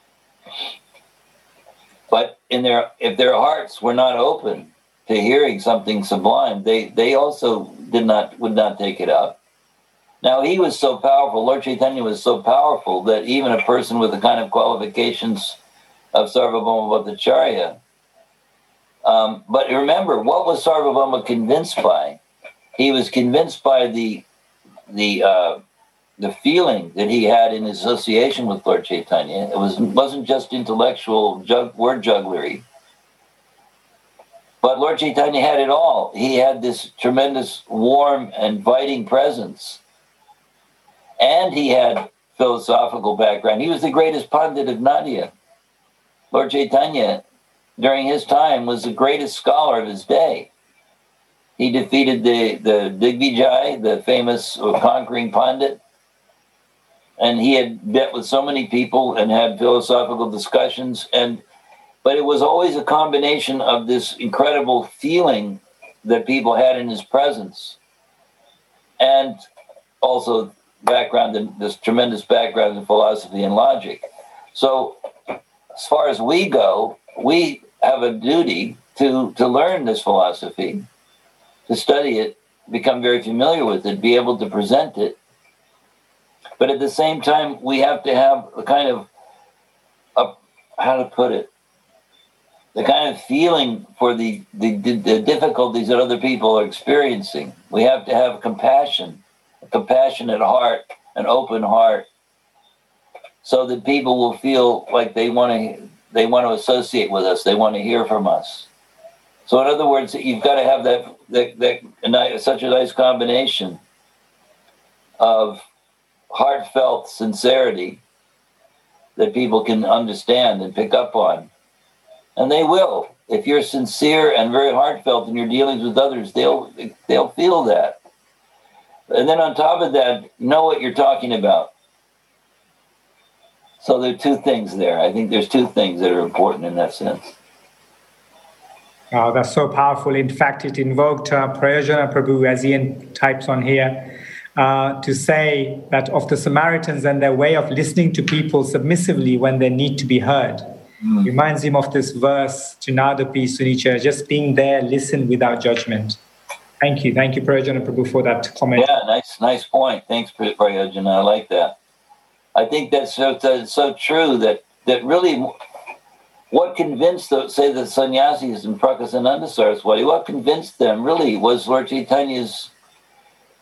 but in their if their hearts were not open to hearing something sublime, they they also did not would not take it up. Now he was so powerful, Lord Chaitanya was so powerful that even a person with the kind of qualifications of Sarvabhauma Bhattacharya. Um, but remember, what was Sarvabhauma convinced by? He was convinced by the the uh, the feeling that he had in association with Lord Chaitanya. It was wasn't just intellectual jug, word jugglery. But Lord Chaitanya had it all. He had this tremendous, warm, inviting presence. And he had philosophical background. He was the greatest Pandit of Nadia. Lord Chaitanya, during his time, was the greatest scholar of his day. He defeated the, the Digvijay, the famous conquering Pandit. And he had met with so many people and had philosophical discussions. And But it was always a combination of this incredible feeling that people had in his presence, and also background in this tremendous background in philosophy and logic. So as far as we go, we have a duty to, to learn this philosophy, to study it, become very familiar with it, be able to present it. But at the same time, we have to have a kind of, a, how to put it, the kind of feeling for the, the, the difficulties that other people are experiencing. We have to have compassion, a compassionate heart, an open heart, so that people will feel like they want to they want to associate with us, they want to hear from us. So in other words, you've got to have that, that, that such a nice combination of heartfelt sincerity that people can understand and pick up on. And they will. If you're sincere and very heartfelt in your dealings with others, they'll they'll feel that. And then on top of that, know what you're talking about. So there are two things there. I think there's two things that are important in that sense. Oh, that's so powerful. In fact, it invoked uh, Prayojana Prabhu, as Ian types on here, uh, to say that of the Samaritans and their way of listening to people submissively when they need to be heard. Mm. Reminds him of this verse, Junadapi Sunicha, just being there, listen without judgment. Thank you. Thank you, Prayojana Prabhu, for that comment. Yeah, nice nice point. Thanks, Prayojana. I like that. I think that's so, that's so true that, that really what convinced, the, say, the sannyasis in Prakasananda Saraswati, what convinced them really was Lord Chaitanya's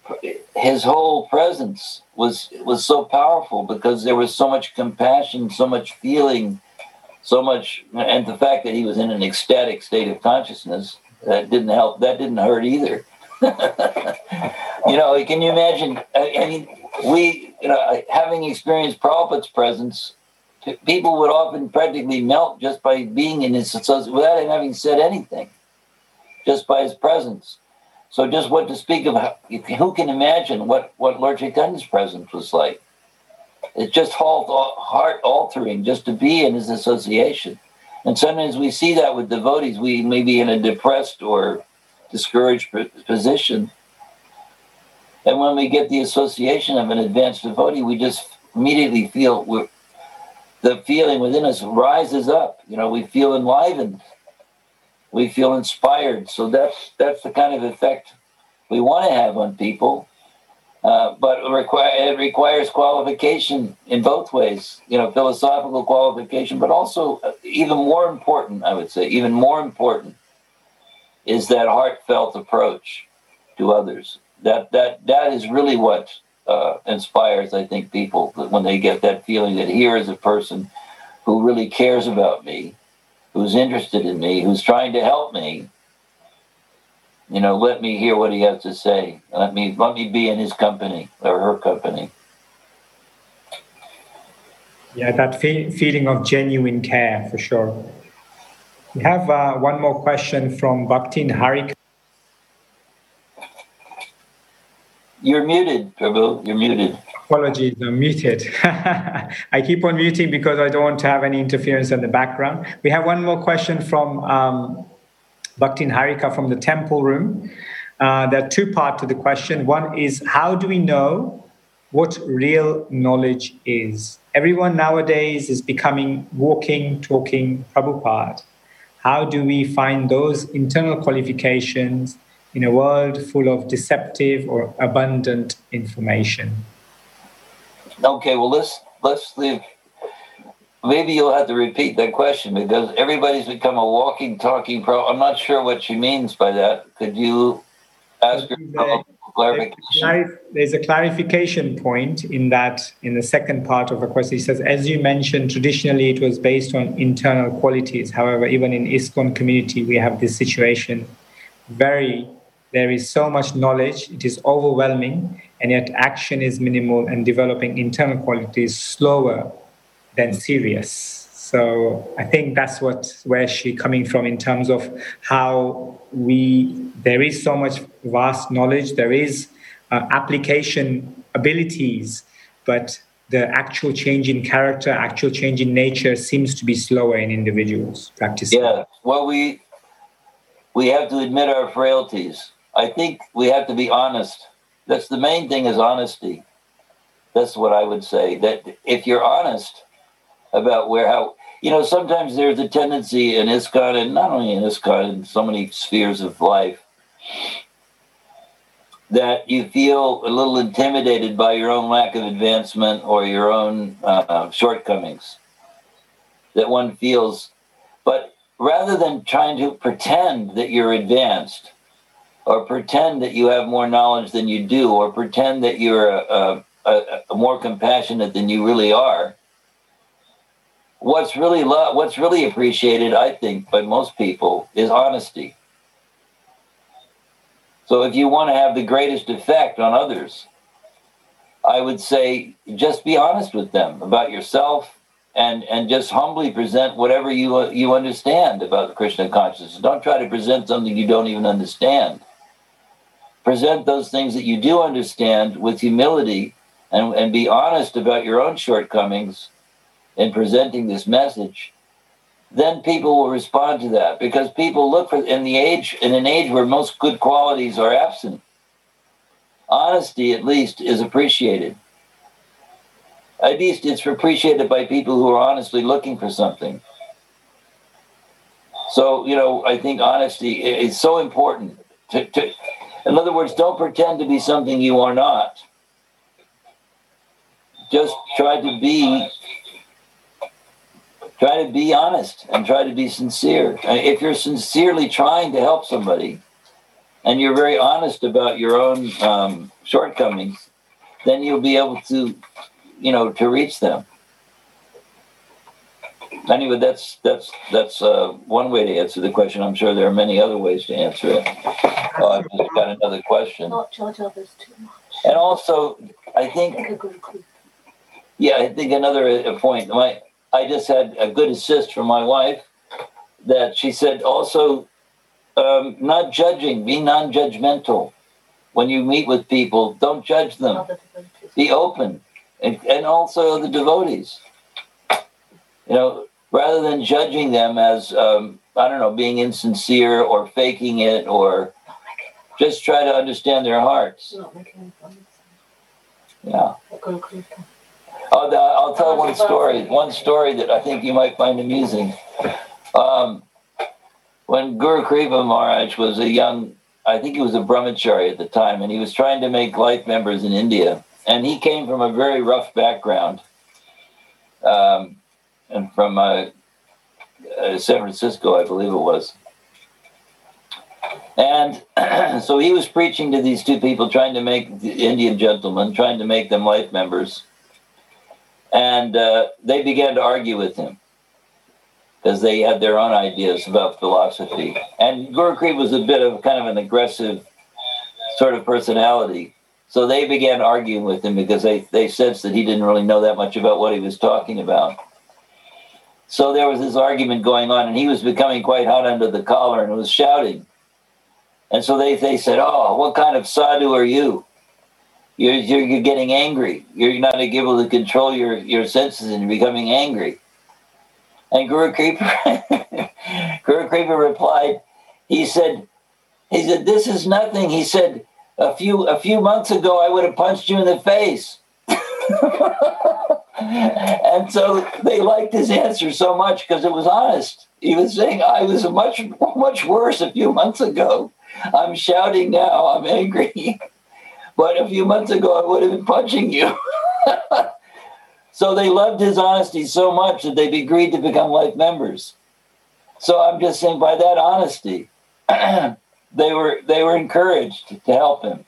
his whole presence was was so powerful because there was so much compassion, so much feeling, so much, and the fact that he was in an ecstatic state of consciousness, that didn't help. That didn't hurt either. You know, can you imagine? I mean, we, you know, having experienced Prabhupada's presence, people would often practically melt just by being in his association without him having said anything, just by his presence. So just what to speak of, who can imagine what, what Lord Chaitanya's presence was like? It's just heart altering just to be in his association. And sometimes we see that with devotees. We may be in a depressed or discouraged position. And when we get the association of an advanced devotee, we just immediately feel, we're, the feeling within us rises up. You know, we feel enlivened. We feel inspired. So that's that's the kind of effect we want to have on people. Uh, but it, require, it requires qualification in both ways, you know, philosophical qualification, but also uh, even more important, I would say, even more important is that heartfelt approach to others. That that that is really what uh, inspires, I think, people when they get that feeling that here is a person who really cares about me, who's interested in me, who's trying to help me. You know, let me hear what he has to say. Let me let me be in his company or her company. Yeah, that fe- feeling of genuine care, for sure. We have uh, one more question from Bhaktin Harika. You're muted, Prabhu. You're muted. Apologies, I'm muted. I keep on muting because I don't want to have any interference in the background. We have one more question from um, Bhaktin Harika from the Temple Room. Uh, there are two parts to the question. One is, how do we know what real knowledge is? Everyone nowadays is becoming walking, talking Prabhupada. How do we find those internal qualifications in a world full of deceptive or abundant information? Okay, well, let's let's leave. Maybe you'll have to repeat that question because everybody's become a walking, talking pro. I'm not sure what she means by that. Could you ask her a clarification? There's a clarification point in that, in the second part of the question. He says, as you mentioned, traditionally it was based on internal qualities. However, even in ISKCON community, we have this situation. Very, there is so much knowledge, it is overwhelming, and yet action is minimal and developing internal qualities slower than serious. So I think that's what where she's coming from in terms of how we, there is so much vast knowledge, there is uh, application abilities, but the actual change in character, actual change in nature seems to be slower in individuals practicing. Yeah, well, we we have to admit our frailties. I think we have to be honest. That's the main thing, is honesty. That's what I would say, that if you're honest about where, how, you know, sometimes there's a tendency in ISKCON, and not only in ISKCON, in so many spheres of life, that you feel a little intimidated by your own lack of advancement or your own uh, shortcomings, that one feels. But rather than trying to pretend that you're advanced, or pretend that you have more knowledge than you do, or pretend that you're a, a, a more compassionate than you really are, what's really lo- what's really appreciated, I think, by most people is honesty. So if you want to have the greatest effect on others, I would say just be honest with them about yourself, and, and just humbly present whatever you uh, you understand about Krishna consciousness. Don't try to present something you don't even understand. Present those things that you do understand with humility, and, and be honest about your own shortcomings in presenting this message. Then people will respond to that, because people look for, in the age, in an age where most good qualities are absent, honesty at least is appreciated. At least it's appreciated by people who are honestly looking for something. So, you know, I think honesty is so important. To, to, in other words, don't pretend to be something you are not. Just try to be Try to be honest and try to be sincere. If you're sincerely trying to help somebody, and you're very honest about your own um, shortcomings, then you'll be able to, you know, to reach them. Anyway, that's that's that's uh, one way to answer the question. I'm sure there are many other ways to answer it. Oh, I've just got another question. Not judge others too much. And also, I think, yeah, I think another point. My, I just had a good assist from my wife that she said also, um, not judging, be non-judgmental. When you meet with people, don't judge them. Be open, and, and also the devotees. You know, rather than judging them as, um, I don't know, being insincere or faking it, or just try to understand their hearts. Yeah. Oh, the, I'll tell one story. One story that I think you might find amusing. Um, when Guru Kripa Maharaj was a young, I think he was a brahmachari at the time, and he was trying to make life members in India. And he came from a very rough background. Um, and from uh, uh, San Francisco, I believe it was. And so he was preaching to these two people, trying to make the Indian gentlemen, trying to make them life members. And uh, they began to argue with him because they had their own ideas about philosophy. And Guru Kripa was a bit of kind of an aggressive sort of personality. So they began arguing with him because they, they sensed that he didn't really know that much about what he was talking about. So there was this argument going on, and he was becoming quite hot under the collar and was shouting. And so they, they said, oh, what kind of sadhu are you? You're, you're, you're getting angry. You're not able to control your, your senses and you're becoming angry. And Guru Kripa, Guru Kripa replied, he said, he said, this is nothing. He said, a few, a few months ago, I would have punched you in the face. And so they liked his answer so much because it was honest. He was saying, I was much, much worse a few months ago. I'm shouting now, I'm angry. But a few months ago, I would have been punching you. So they loved his honesty so much that they agreed to become life members. So I'm just saying, by that honesty, they were they were encouraged to help him.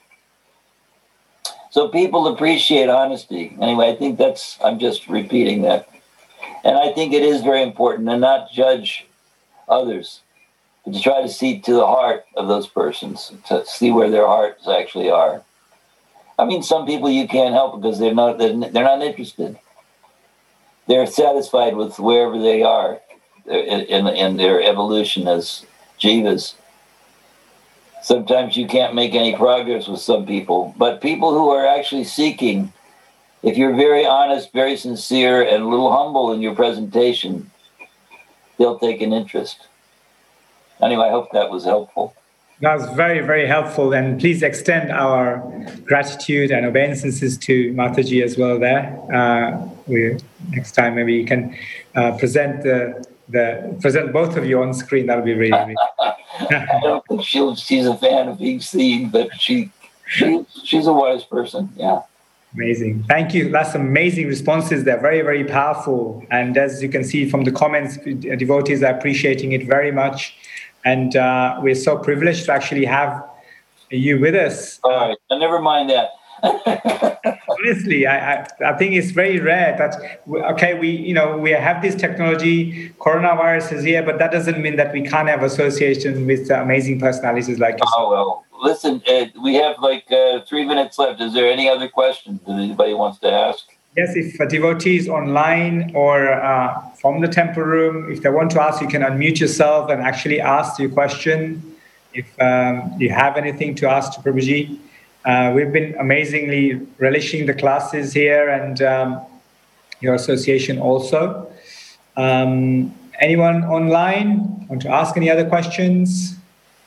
So people appreciate honesty. Anyway, I think that's, I'm just repeating that. And I think it is very important to not judge others, but to try to see to the heart of those persons, to see where their hearts actually are. I mean, some people you can't help because they're not, they're not interested. They're satisfied with wherever they are in, in their evolution as jivas. Sometimes you can't make any progress with some people, but people who are actually seeking, if you're very honest, very sincere, and a little humble in your presentation, they'll take an interest. Anyway, I hope that was helpful. That was very, very helpful. And please extend our gratitude and obeisances to Mataji as well there. Uh, we, next time, maybe you can uh, present the, the present both of you on screen. That'll be really, really I don't think she'll, she's a fan of being seen, but she, she she's a wise person. Yeah. Amazing. Thank you. That's amazing responses. They're very, very powerful. And as you can see from the comments, devotees are appreciating it very much. And uh, we're so privileged to actually have you with us. All right. Uh, never mind that. Honestly, I, I I think it's very rare that, we, okay, we, you know, we have this technology, coronavirus is here, but that doesn't mean that we can't have association with amazing personalities like yourself. Oh, well, listen, uh, we have like uh, three minutes left. Is there any other questions that anybody wants to ask? Yes, if a devotee is online or uh, from the temple room, if they want to ask, you can unmute yourself and actually ask your question. If um, you have anything to ask to Prabhuji. Uh, we've been amazingly relishing the classes here and um, your association also. Um, anyone online want to ask any other questions?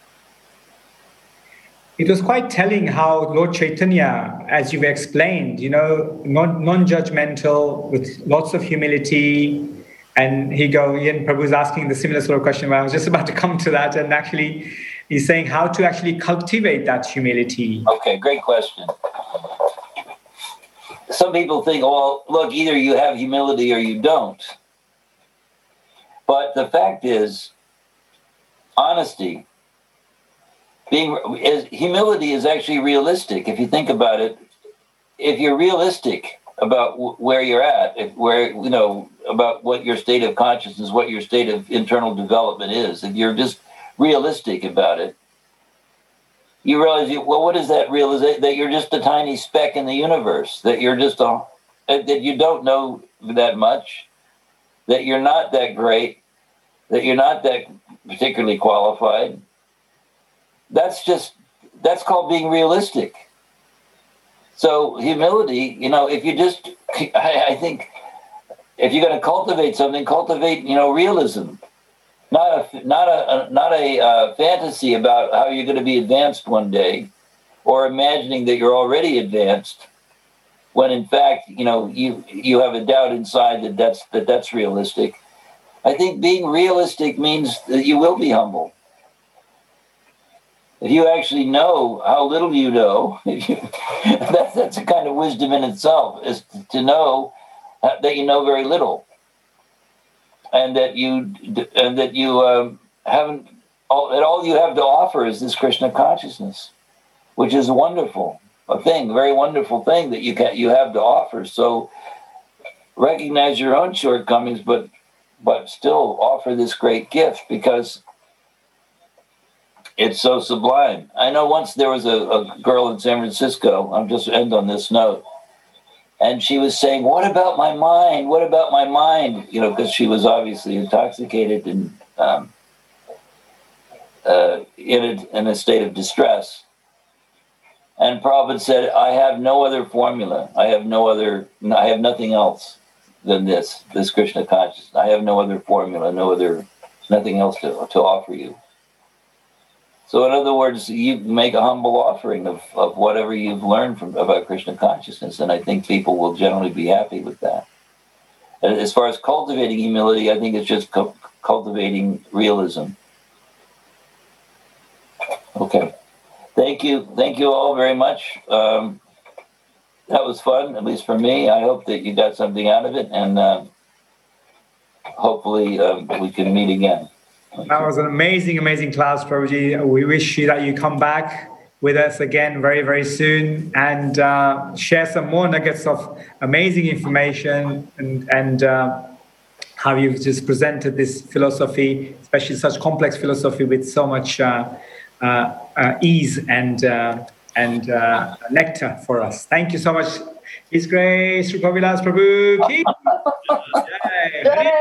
It was quite telling how Lord Chaitanya, as you've explained, you know, non, non-judgmental, with lots of humility. And he go, Ian Prabhu's asking the similar sort of question, but I was just about to come to that. And actually, he's saying how to actually cultivate that humility. Okay, great question. Some people think, well, look, either you have humility or you don't. But the fact is, honesty being is, humility is actually realistic. If you think about it, if you're realistic about w- where you're at, if where you know about what your state of consciousness, what your state of internal development is, if you're just realistic about it, you realize, you, well, what is that realization? That you're just a tiny speck in the universe, that you're just a, that you don't know that much, that you're not that great, that you're not that particularly qualified. That's just, that's called being realistic. So humility, you know, if you just, I, I think, if you're going to cultivate something, cultivate, you know, realism. Not a not a, a not a uh, fantasy about how you're going to be advanced one day, or imagining that you're already advanced, when in fact you know you you have a doubt inside that that's that that's realistic. I think being realistic means that you will be humble. If you actually know how little you know, if you, that's that's a kind of wisdom in itself, is to know that you know very little. And that you and that you um, haven't all that all you have to offer is this Krishna consciousness, which is wonderful, a thing, a very wonderful thing that you can you have to offer. So recognize your own shortcomings, but but still offer this great gift because it's so sublime. I know once there was a, a girl in San Francisco. I'm just end on this note. And she was saying, what about my mind? What about my mind? You know, because she was obviously intoxicated and um, uh, in, a, in a state of distress. And Prabhupada said, I have no other formula. I have no other, I have nothing else than this, this Krishna consciousness. I have no other formula, no other, nothing else to, to offer you. So in other words, you make a humble offering of, of whatever you've learned from about Krishna consciousness, and I think people will generally be happy with that. And as far as cultivating humility, I think it's just cu- cultivating realism. Okay. Thank you. Thank you all very much. Um, that was fun, at least for me. I hope that you got something out of it, and uh, hopefully uh, we can meet again. That was an amazing, amazing class, Prabhuji. We wish you that you come back with us again very, very soon and uh, share some more nuggets of amazing information and, and uh, how you've just presented this philosophy, especially such complex philosophy with so much uh, uh, uh, ease and uh, and uh, nectar for us. Thank you so much. His Grace, Sri Prabhudas Prabhu. Ki Jai.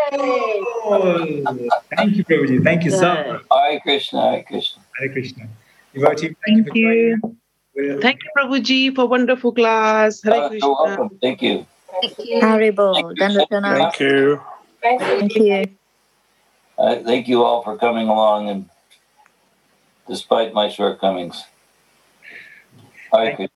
Thank you, Prabhuji. Thank you so much. Hare Krishna, Hare Krishna. Hare Krishna. Devotee, thank, thank you for joining us. We'll... Thank you, Prabhuji, for wonderful class. Hare uh, Krishna. You're welcome. Thank you. Thank you. Haribol. Thank you. Thank you. Uh, thank you all for coming along, and despite my shortcomings. Hare Krishna.